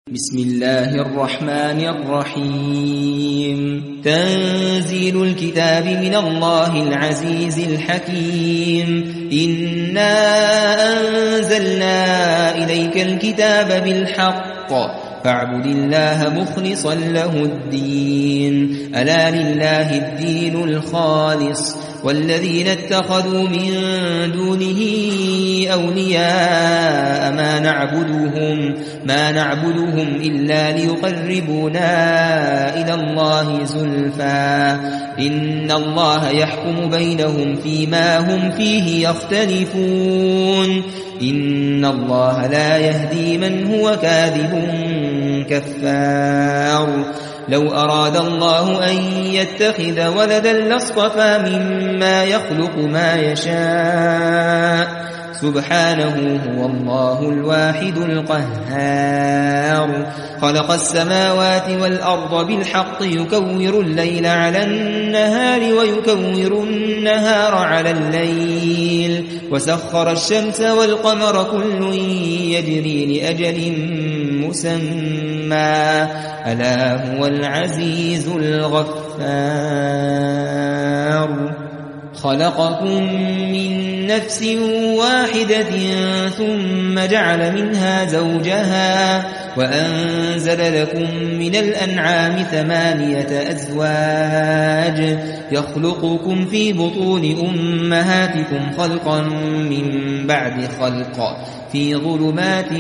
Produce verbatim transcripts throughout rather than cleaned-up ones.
بسم الله الرحمن الرحيم تنزيل الكتاب من الله العزيز الحكيم إنا أنزلنا إليك الكتاب بالحق فاعبد الله مخلصا له الدين ألا لله الدين الخالص والذين اتخذوا من دونه أولياء ما نعبدهم ما نعبدهم إلا ليقربونا إلى الله زلفى إن الله يحكم بينهم فيما هم فيه يختلفون إن الله لا يهدي من هو كاذب كفار لو أراد الله أن يتخذ ولدا لاصطفى مما يخلق ما يشاء سبحانه هو الله الواحد القهار خلق السماوات والأرض بالحق يكور الليل على النهار ويكور النهار على الليل وسخر الشمس والقمر كل يجري لأجل مسمى ألا هو العزيز الغفار خلقكم من نفس واحدة ثم جعل منها زوجها وأنزل لكم من الأنعام ثمانية أزواج يخلقكم في بطون أمهاتكم خلقا من بعد خلق في ظلمات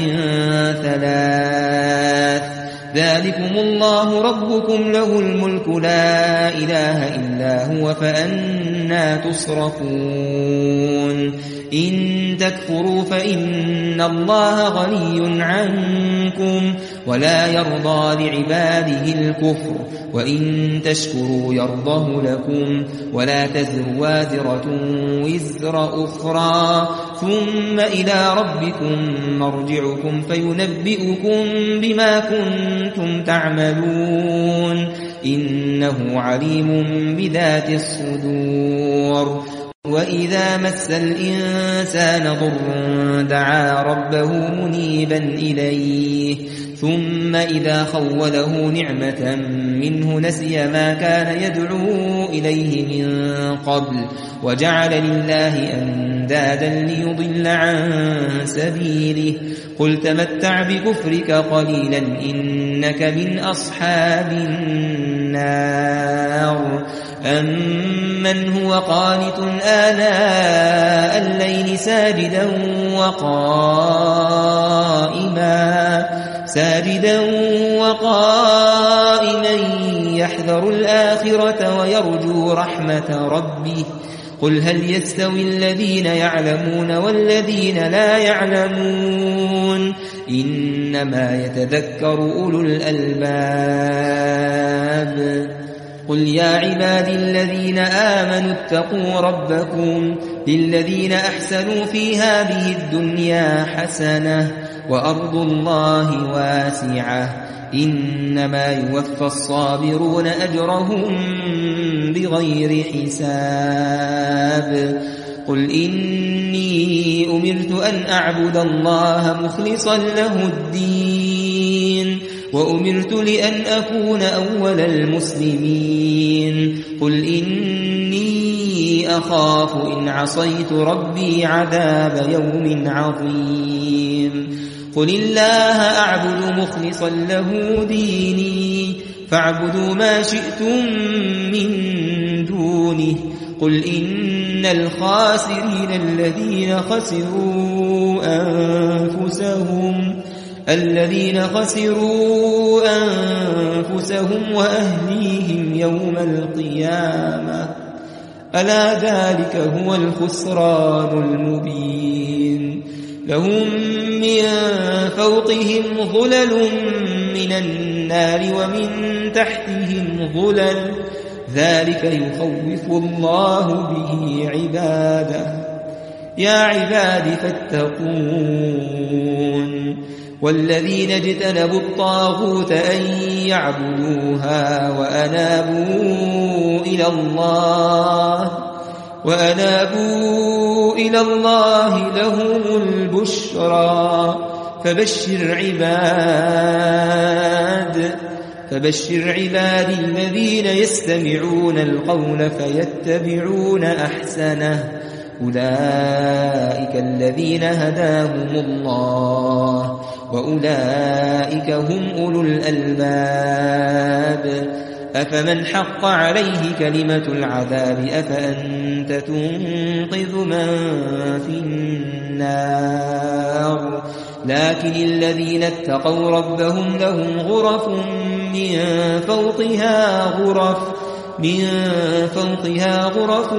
ثلاث ذلكم الله ربكم له الملك لا إله إلا هو فأنا تصرفون إن تكفروا فإن الله غني عنكم ولا يرضى لعباده الكفر وإن تشكروا يرضه لكم ولا تزر وازرة وزر أخرى ثم إلى ربكم مرجعكم فينبئكم بما كنتم تعملون إنه عليم بذات الصدور وإذا مس الإنسان ضر دعا ربه منيبا إليه ثم إذا خوله نعمة منه نسي ما كان يدعو إليه من قبل وجعل لله أندادا ليضل عن سبيله قل تمتع بكفرك قليلا إنك من أصحاب النار أمن هو قانت آلاء الليل ساجدا وقائما ساجدا وقائما يحذر الآخرة ويرجو رحمة ربه قل هل يستوي الذين يعلمون والذين لا يعلمون إنما يتذكر أولو الألباب قل يا عبادي الذين آمنوا اتقوا ربكم للذين أحسنوا في هذه الدنيا حسنة وأرض الله واسعة إنما يوفى الصابرون أجرهم بغير حساب قل إني أمرت أن أعبد الله مخلصا له الدين وأمرت لأن أكون أول المسلمين قل إني أخاف إن عصيت ربي عذاب يوم عظيم قل الله أعبد مخلصا له ديني فاعبدوا ما شئتم من دونه قل إن الخاسرين الذين خسروا أنفسهم الذين خسروا أنفسهم وأهليهم يوم القيامة ألا ذلك هو الخسران المبين لهم من فوقهم ظلل من النار ومن تحتهم ظلل ذلك يخوف الله به عباده يا عباد فاتقون والذين اجتنبوا الطاغوت أن يعبدوها وأنابوا إلى الله وأنابوا إلى الله لهم البشرى فبشر عباد فبشر عبادي الذين يستمعون القول فيتبعون أحسنه أولئك الذين هداهم الله وأولئك هم أولو الألباب أفمن حق عليه كلمة العذاب أفأنت تنقذ من في النار لكن الذين اتقوا ربهم لهم غرف من فوقها غرف من فوقها غرف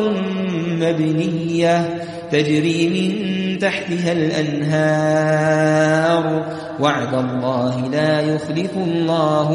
مبنية تجري من تحتها الأنهار وعد الله لا يخلف الله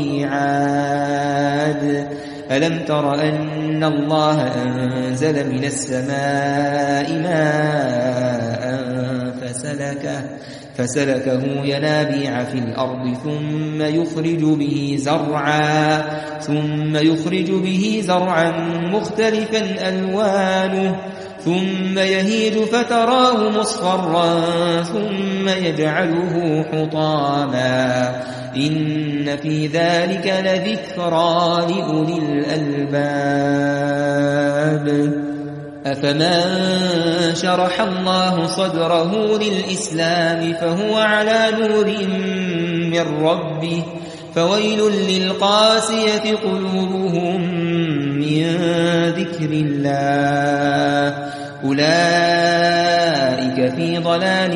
الميعاد ألم تر أن الله أنزل من السماء ماء فسلكه فسلكه ينابيع في الأرض ثم يخرج به زرعا ثم يخرج به زرعا مختلفا ألوانه ثم يهيج فتراه مصفرا ثم يجعله حطاما إن في ذلك لذكرى لأولي الألباب أفمن شرح الله صدره للإسلام فهو على نور من ربه فويل للقاسية قلوبهم من ذكر الله أولئك في ضلال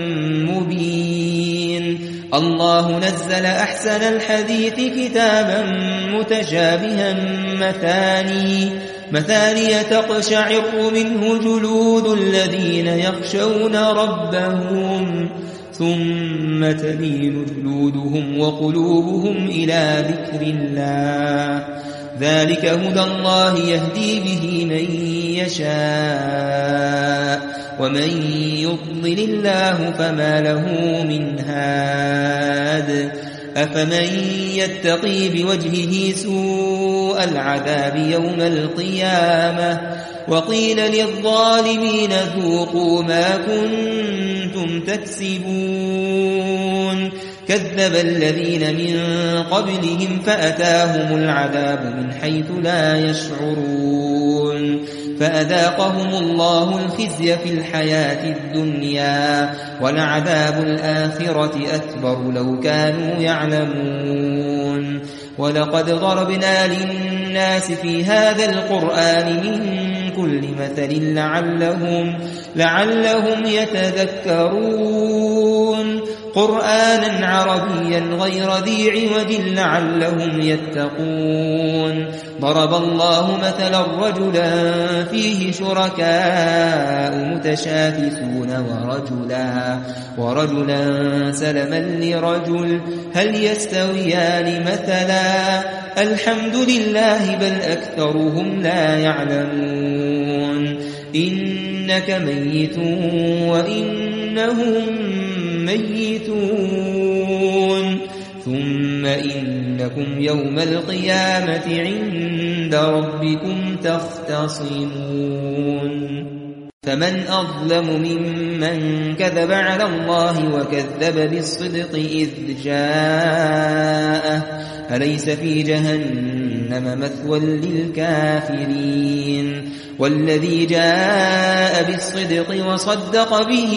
مبين الله نزل أحسن الحديث كتابا متشابها مثاني مثانية تقشعر منه جلود الذين يخشون ربهم ثم تلين جلودهم وقلوبهم إلى ذكر الله ذلك هدى الله يهدي به من يشاء ومن يضلل الله فما له من هاد أفمن يتقي بوجهه سوء العذاب يوم القيامة وقيل للظالمين ذوقوا ما كنتم تكسبون كذب الذين من قبلهم فأتاهم العذاب من حيث لا يشعرون فأذاقهم الله الخزي في الحياة الدنيا ولعذاب الآخرة أكبر لو كانوا يعلمون ولقد ضربنا للناس في هذا القرآن من كل مثل لعلهم, لعلهم يتذكرون قرآنا عربيا غير ذي عوج لعلهم يتقون ضرب الله مثلا رجلا فيه شركاء متشاكسون ورجلا, ورجلا سلما لرجل هل يستويان مثلا الحمد لله بل أكثرهم لا يعلمون إنك ميت وإنهم ميتون ثم إنكم يوم القيامة عند ربكم تختصمون فمن أظلم ممن كذب على الله وكذب بالصدق إذ جاءه أليس في جهنم مثوى للكافرين والذي جاء بالصدق وصدق به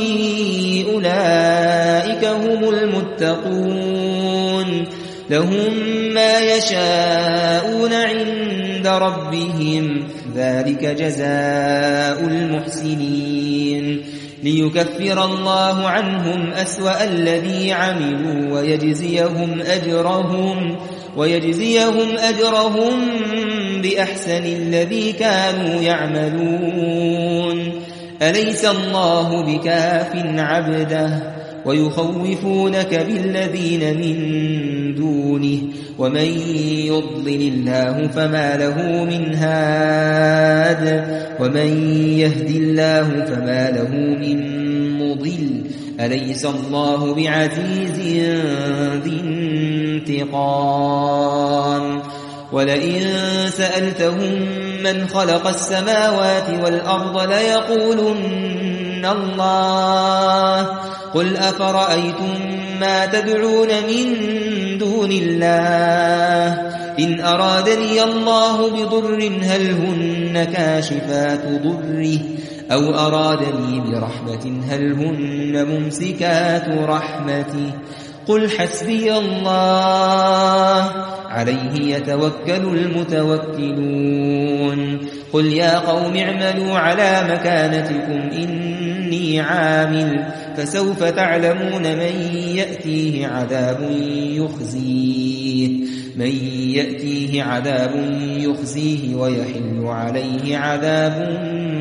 أولئك هم المتقون لهم ما يشاءون عند ربهم ذلك جزاء المحسنين ليكفر الله عنهم أسوأ الذي عملوا ويجزيهم أجرهم ويجزيهم أجرهم بأحسن الذي كانوا يعملون أليس الله بكاف عبده ويخوفونك بالذين من دونه ومن يضلل الله فما له من هاد ومن يهد الله فما له من مضل أليس الله بعزيز ذي انتقام ولئن سألتهم من خلق السماوات والأرض ليقولن الله قل أفرأيتم ما تدعون من دون الله إن أرادني الله بضر هل هن كاشفات ضره أو أرادني برحمة هل هن ممسكات رحمته قل حسبي الله عليه يتوكل المتوكلون قل يا قوم اعملوا على مكانتكم إني عامل فسوف تعلمون من يأتيه عذاب يخزيه من يأتيه عذاب يخزيه ويحل عليه عذاب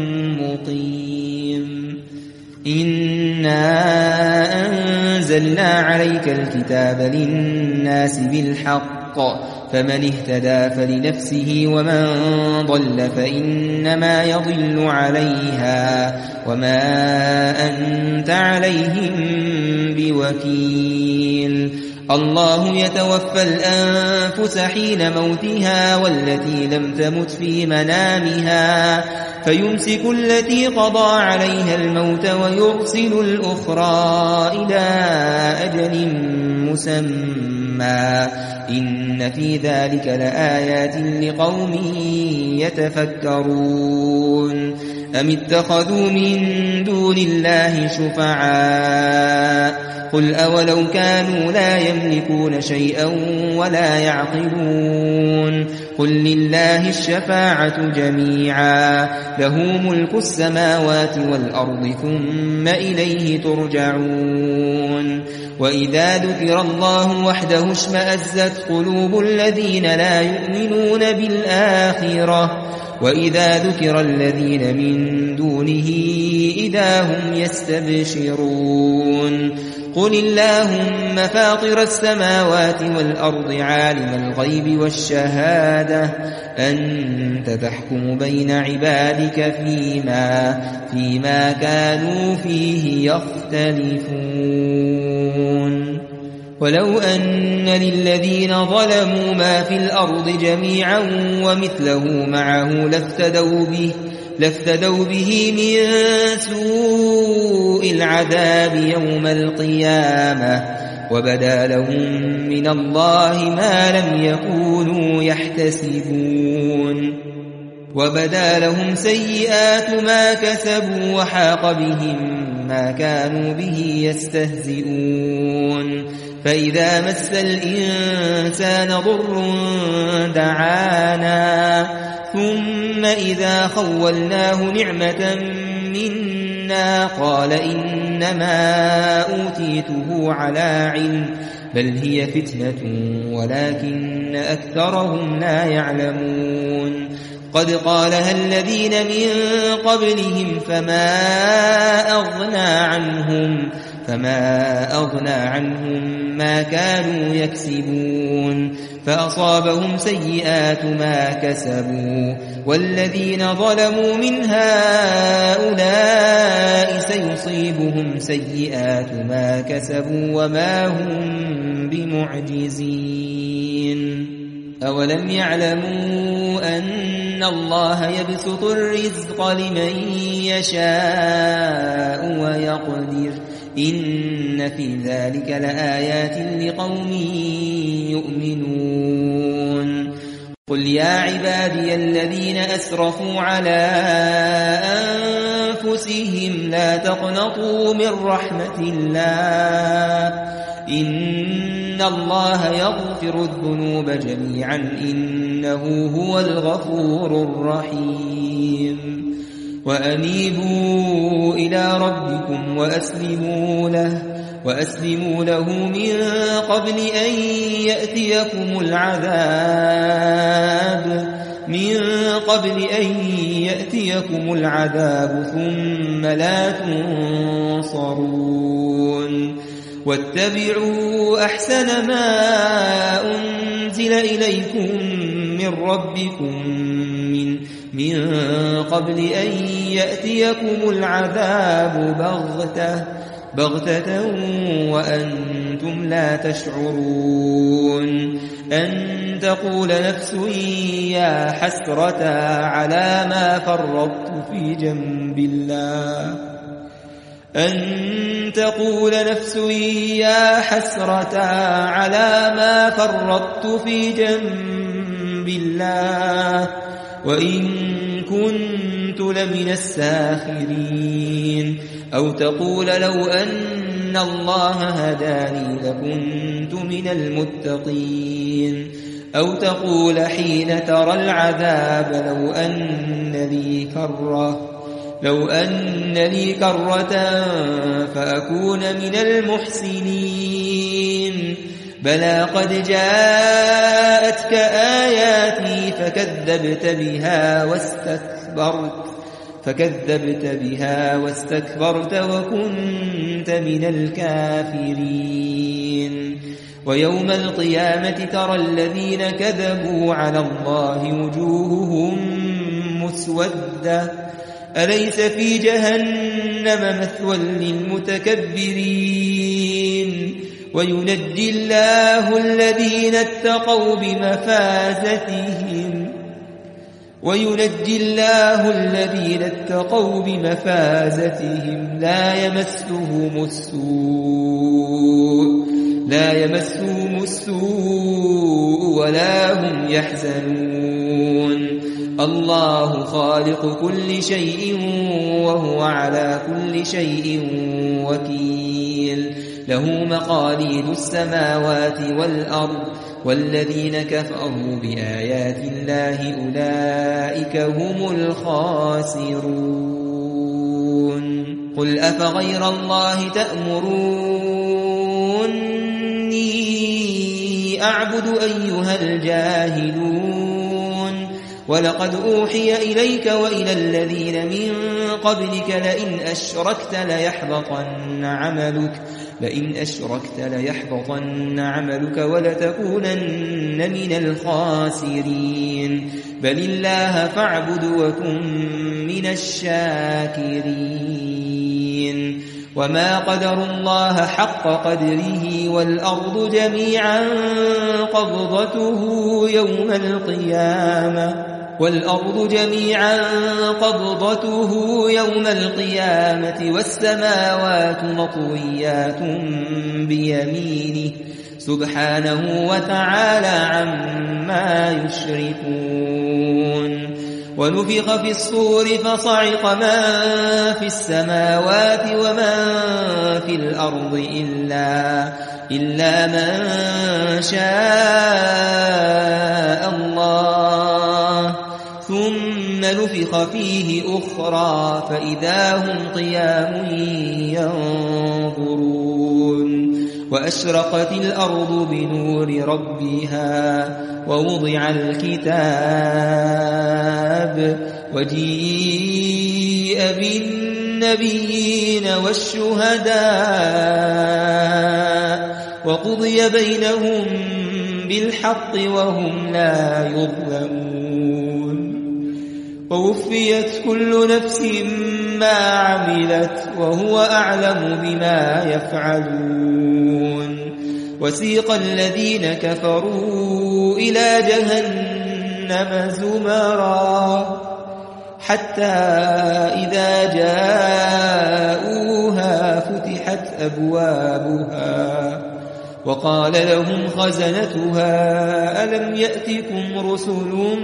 مقيم إنا أنزلنا عليك الكتاب للناس بالحق فمن اهتدى فلنفسه ومن ضل فإنما يضل عليها وما أنت عليهم بوكيل الله يتوفى الأنفس حين موتها والتي لم تمت في منامها فيمسك التي قضى عليها الموت ويرسل الأخرى إلى أجل مسمى إن في ذلك لآيات لقوم يتفكرون أم اتخذوا من دون الله شفعاء قل أولو كانوا لا يملكون شيئا ولا يعقلون قل لله الشفاعة جميعا له ملك السماوات والأرض ثم إليه ترجعون وإذا ذكر الله وحده اشمأزت قلوب الذين لا يؤمنون بالآخرة وإذا ذكر الذين من دونه إذا هم يستبشرون قل اللهم فاطر السماوات والأرض عالم الغيب والشهادة أنت تحكم بين عبادك فيما, فيما كانوا فيه يختلفون ولو أن للذين ظلموا ما في الأرض جميعا ومثله معه لافتدوا به لافتدوا به من سوء العذاب يوم القيامة وبدا لهم من الله ما لم يكونوا يحتسبون وبدا لهم سيئات ما كسبوا وحاق بهم ما كانوا به يستهزئون فإذا مس الإنسان ضر دعانا ثم إذا خولناه نعمة منا قال إنما أوتيته على علم بل هي فتنة ولكن أكثرهم لا يعلمون قد قالها الذين من قبلهم فما أغنى عنهم فما أغنى عنهم ما كانوا يكسبون فأصابهم سيئات ما كسبوا والذين ظلموا من هؤلاء سيصيبهم سيئات ما كسبوا وما هم بمعجزين أولم يعلموا أن الله يبسط الرزق لمن يشاء ويقدر إن في ذلك لآيات لقوم يؤمنون قل يا عبادي الذين أسرفوا على أنفسهم لا تقنطوا من رحمة الله إن الله يغفر الذنوب جميعا إنه هو الغفور الرحيم وأنيبوا إلى ربكم وأسلموا له وأسلموا له من قبل أن يأتيكم العذاب من قبل أن يأتيكم العذاب ثم لا تنصرون واتبعوا أحسن ما أنزل إليكم من ربكم من من قبل أن يأتيكم العذاب بغتة بغتة وأنتم لا تشعرون أن تقول نفس يا حسرة على ما فرطت في جنب الله أن تقول نفس يا حسرة على ما فرطت في جنب الله وإن كنت لمن الساخرين أو تقول لو أن الله هداني لكنت من المتقين أو تقول حين ترى العذاب لو أن لي كرة لو أن لي كرة فأكون من المحسنين بلى قد جاءتك آياتي فكذبت بها واستكبرت فكذبت بها واستكبرت وكنت من الكافرين ويوم القيامة ترى الذين كذبوا على الله وجوههم مسودة أليس في جهنم مثوى للمتكبرين وينجي الله الذين اتقوا بمفازتهم وينجي الله الذين اتقوا بمفازتهم لا يمسهم السوء لا يمسهم السوء ولا هم يحزنون الله خالق كل شيء وهو على كل شيء وكيل له مقاليد السماوات والأرض والذين كفروا بآيات الله أولئك هم الخاسرون قل أفغير الله تأمروني أعبد أيها الجاهلون ولقد أوحي إليك وإلى الذين من قبلك لئن أشركت ليحبطن عملك لئن أشركت ليحبطن عملك ولتكونن من الخاسرين بل الله فاعبد وكن من الشاكرين وما قدروا الله حق قدره والأرض جميعا قبضته يوم القيامة والأرض جميعا قبضته يوم القيامة والسماوات مطويات بيمينه سبحانه وتعالى عما يشركون ونفخ في الصور فصعق من في السماوات ومن في الأرض إلا, إلا من شاء الله ثم نفخ فيه أخرى فإذا هم قيام ينظرون وأشرقت الأرض بنور ربها ووضع الكتاب وجيء بالنبيين والشهداء وقضي بينهم بالحق وهم لا يظلمون ووفيت كل نفس ما عملت وهو أعلم بما يفعلون وسيق الذين كفروا إلى جهنم زمرا حتى إذا جاءوها فتحت أبوابها وقال لهم خزنتها ألم يأتكم رسل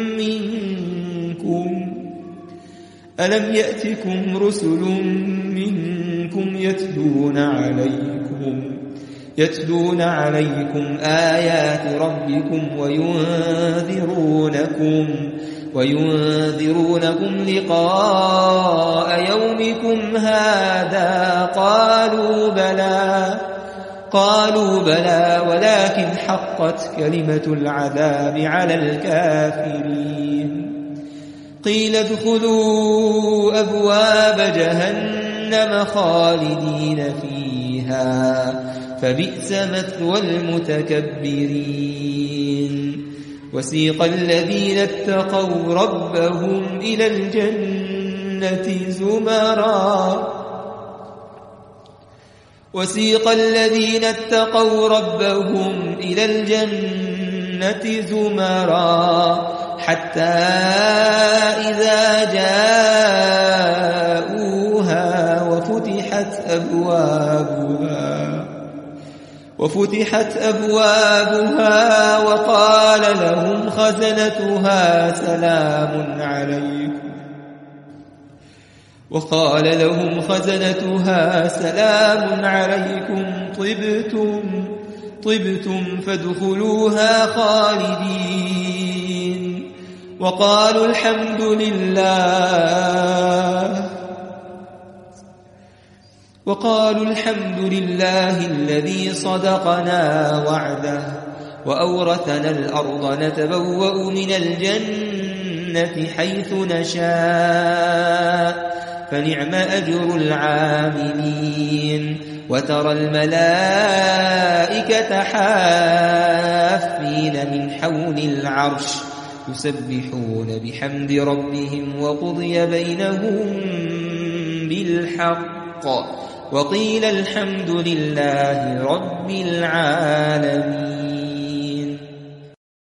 منكم ألم يأتكم رسل منكم يتلون عليكم يتلون عليكم آيات ربكم وينذرونكم وينذرونكم لقاء يومكم هذا قالوا بلى قالوا بلى ولكن حقت كلمة العذاب على الكافرين قيل ادخلوا أبواب جهنم خالدين فيها فبئس مثوى المتكبرين وسيق الذين اتقوا ربهم إلى الجنة زمرا وسيق الذين اتقوا ربهم إلى الجنة زمرا حتى إذا جاءوها وفتحت وفتحت أبوابها وفتحت أبوابها وقال لهم خزنتها سلام عليكم وقال لهم خزنتها سلام عليكم طبتم طبتم فادخلوها خالدين وقالوا الحمد لله وقالوا الحمد لله الذي صدقنا وعده وأورثنا الأرض نتبوأ من الجنة حيث نشاء فنعم أجر العاملين وترى الملائكة حافين من حول العرش يسبحون بحمد ربهم وقضي بينهم بالحق وقيل الحمد لله رب العالمين.